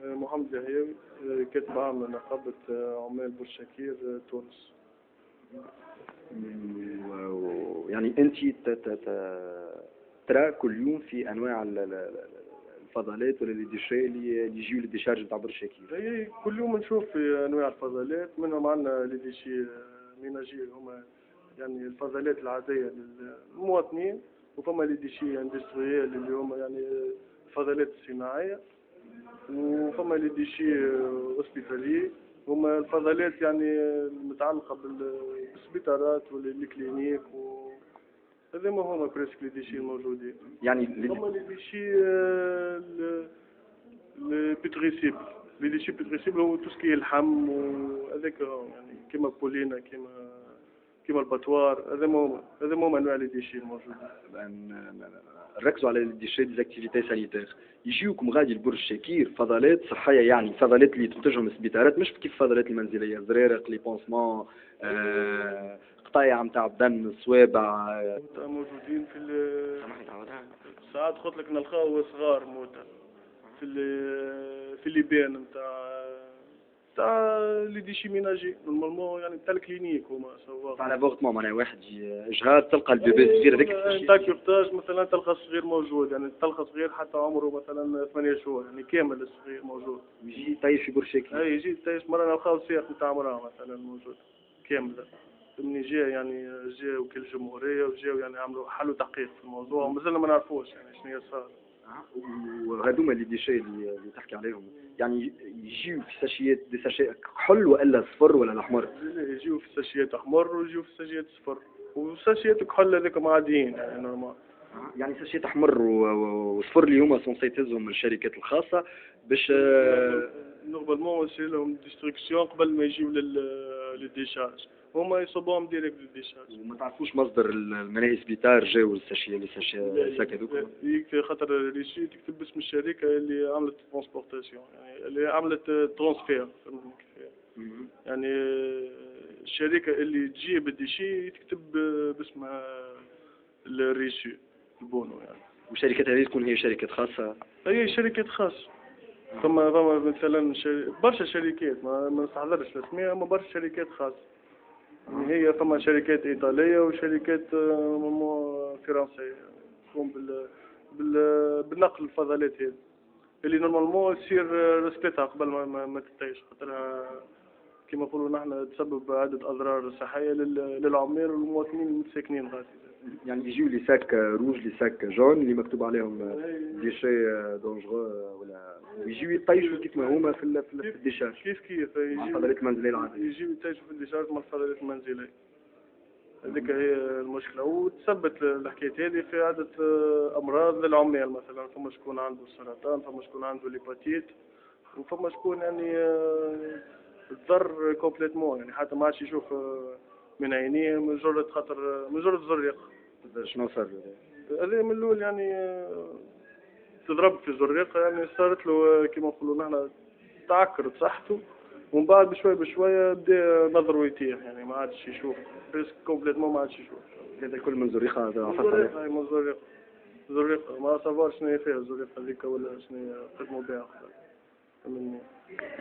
محمد الهياوي، كاتب عام نقابة عمال بورشاكير تونس. يعني أنت ترى كل يوم في أنواع الفضلات ولا الديشي اللي يجيو للديشارج نتاع بورشاكير؟ كل يوم نشوف في أنواع الفضلات، منهم عندنا لي ديشي ميناجير هما يعني الفضلات العادية للمواطنين، وفما لي ديشي اندستريال اللي هما يعني الفضلات الصناعية، وفما لي ديشي اوسبيتالي هما الفضلات يعني المتعلقة بالسبيطارات والكلينيك هذا ما هما بريسك لي ديشي الموجودين. يعني هما لي ديشي البيتريسيبل، لي ديشي بيتريسيبل هو توسكي الحم وهذاك يعني كيما بولينا كيما الباتوار، هذا هما انواع لي ديشي الموجودين. نركزوا على الديشي ديزاكتيفيتي سانيتير. يجيوكم غادي لبورشاكير فضلات صحيه، يعني فضلات اللي تنتجهم السبيطارات مش كيف الفضلات المنزليه، زريرق لي بونسمون قطايع نتاع الدم الصوابع موجودين ساعات قلت لك نلقاو صغار موتى في اللبان نتاع لي ديشي ميناجي نورمالمون يعني نتاع الكلينيك هما سوا على بورتمون معناها واحد جهاد تلقى البيبي الصغير هذاك نتاع كيفتاج مثلا تلقى الصغير موجود، يعني تلقى صغير حتى عمره مثلا 8 شهور يعني كامل الصغير موجود يجي طايش في بورشاكير. يجي طايش مرة نلقاو سياق نتاع مرأة مثلا موجود كاملة من جا يعني جا وكيل الجمهورية وجاو يعني عملوا حلوا تحقيق في الموضوع ومازلنا ما نعرفوش يعني شنو هي صار. وهذوما اللي ديشي اللي تحكي عليهم يعني يجيو في ساشيات دي ساشي كحل ولا صفر ولا الاحمر؟ يجيو في ساشيات احمر ويجيو في ساشيات صفر وساشيات كحل هذوك عاديين يعني نورمال. يعني ساشيات احمر وصفر اللي هما سونسي تهزهم الشركات الخاصه باش نورمالمون يصير لهم ديستركسيون قبل ما يجيو للديشارج، هما يصبوهم ديريكت للديشارج. وما تعرفوش مصدر المناهي سبيطار جاو للساشيه ساك هذوك؟ خاطر ريشي تكتب باسم الشركه اللي عملت ترونسبورتاسيون يعني اللي عملت ترانسفير يعني الشركه اللي تجيب الديشي تكتب باسم الريشي البونو يعني. والشركات هذه تكون هي شركات خاصه؟ هي شركات خاصه. فما مثلا برشا شركات ما نستحضرش الاسماء، اما برشا شركات خاصه يعني هي فما شركات ايطاليه وشركات فرنسيه تقوم بالنقل الفضلات هذه اللي نورمالمون يصير رسبتها قبل ما تتعيش، خاطرها كما نقولوا نحن تسبب عده اضرار صحيه للعمال والمواطنين المساكنين غادي. يعني يجيو لي ساك روج لي ساك جون اللي مكتوب عليهم ديشي دونجرو ولا يجيو يطيشوا كيف ما هما في الديشارج كيف مع الفضلات المنزليه العاديه يجيو يطيشوا في الديشارج مع الفضلات المنزليه. هذيك هي المشكله وتثبت الحكايه هذه في عده امراض للعمال، مثلا فما شكون عنده السرطان، فما شكون عنده الهيباتيت، وفما شكون يعني تضر كومبليتمون يعني حتى ما عادش يشوف من عينيه مجرد خاطر مجرد زريق. شنو صار؟ هذا من الاول يعني تضرب في زريق يعني صارت له كما نقولوا نحن تعكرت صحته، ومن بعد بشويه بدا نظره يتيح يعني ما عادش يشوف بريسك كومبليتمون ما عادش يشوف. هذا كل من زريقه من زريقه ما صافاش شنو هي فيها الزريقه هذيك ولا شنو قدموا بها.